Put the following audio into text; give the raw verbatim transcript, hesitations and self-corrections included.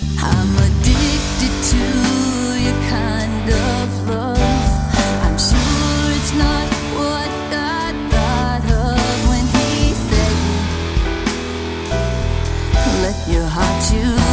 I'm addicted to your kind of love. I'm sure it's not what God thought of when he said, let your heart choose.